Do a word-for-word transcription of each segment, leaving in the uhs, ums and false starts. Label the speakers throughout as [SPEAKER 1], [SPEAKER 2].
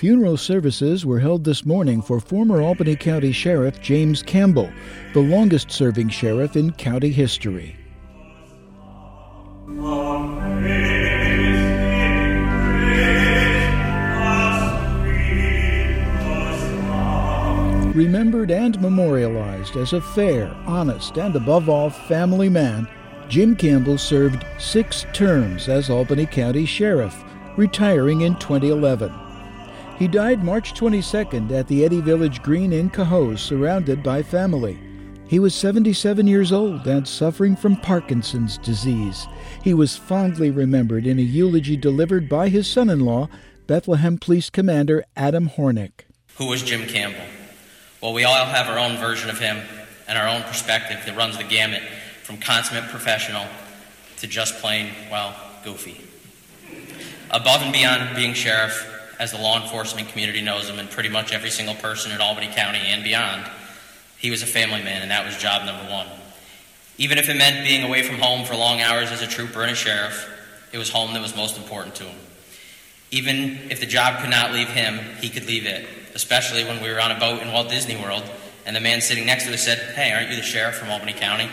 [SPEAKER 1] Funeral services were held this morning for former Albany County Sheriff James Campbell, the longest-serving sheriff in county history. Remembered and memorialized as a fair, honest, and above all family man, Jim Campbell served six terms as Albany County Sheriff, retiring in twenty eleven. He died March twenty-second at the Eddy Village Green in Cohoes, surrounded by family. He was seventy-seven years old and suffering from Parkinson's disease. He was fondly remembered in a eulogy delivered by his son-in-law, Bethlehem Police Commander Adam Hornick.
[SPEAKER 2] Who was Jim Campbell? Well, we all have our own version of him and our own perspective that runs the gamut from consummate professional to just plain, well, goofy. Above and beyond being sheriff, as the law enforcement community knows him, and pretty much every single person in Albany County and beyond, he was a family man, and that was job number one. Even if it meant being away from home for long hours as a trooper and a sheriff, it was home that was most important to him. Even if the job could not leave him, he could leave it, especially when we were on a boat in Walt Disney World, and the man sitting next to us said, "Hey, aren't you the sheriff from Albany County?"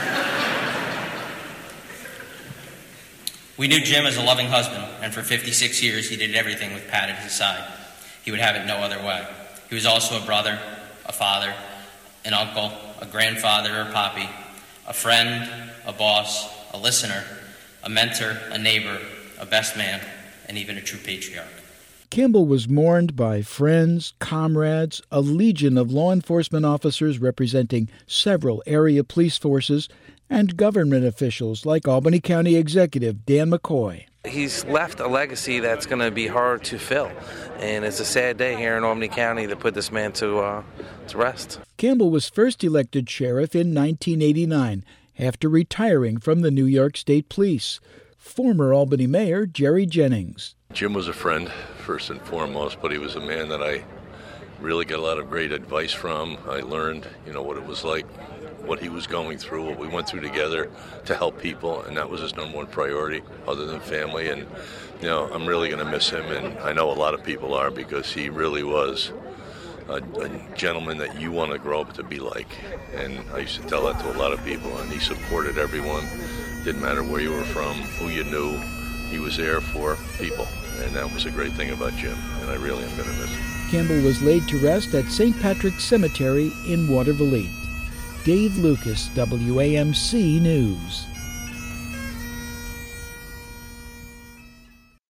[SPEAKER 2] We knew Jim as a loving husband, and for fifty-six years he did everything with Pat at his side. He would have it no other way. He was also a brother, a father, an uncle, a grandfather or poppy, a friend, a boss, a listener, a mentor, a neighbor, a best man, and even a true patriarch.
[SPEAKER 1] Campbell was mourned by friends, comrades, a legion of law enforcement officers representing several area police forces, and government officials like Albany County Executive Dan McCoy.
[SPEAKER 3] He's left a legacy that's going to be hard to fill, and it's a sad day here in Albany County to put this man to, uh, to rest.
[SPEAKER 1] Campbell was first elected sheriff in nineteen eighty-nine after retiring from the New York State Police. Former Albany Mayor Jerry Jennings.
[SPEAKER 4] Jim was a friend, first and foremost, but he was a man that I really got a lot of great advice from. I learned, you know, what it was like, what he was going through, what we went through together to help people, and that was his number one priority other than family. And, you know, I'm really going to miss him, and I know a lot of people are, because he really was a, a gentleman that you want to grow up to be like. And I used to tell that to a lot of people, and he supported everyone. Didn't matter where you were from, who you knew, he was there for people. And that was a great thing about Jim, and I really am going to miss him.
[SPEAKER 1] Campbell was laid to rest at Saint Patrick's Cemetery in Watervliet. Dave Lucas, W A M C News.